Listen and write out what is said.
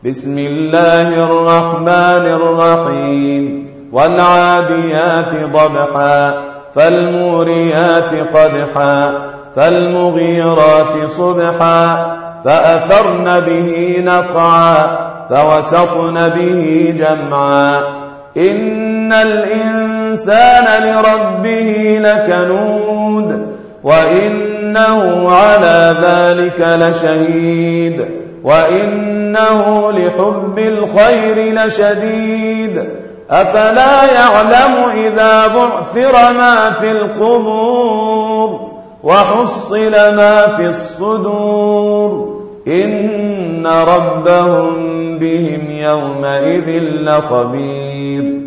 بسم الله الرحمن الرحيم والعاديات ضبحا فالموريات قدحا فالمغيرات صبحا فأثرن به نقعا فوسطن به جمعا إن الإنسان لربه لكنود وإنه على ذلك لشهيد وإنه لحب الخير لشديد أفلا يعلم إذا بعثر ما في القبور وحصل ما في الصدور إن ربهم بهم يومئذ لخبير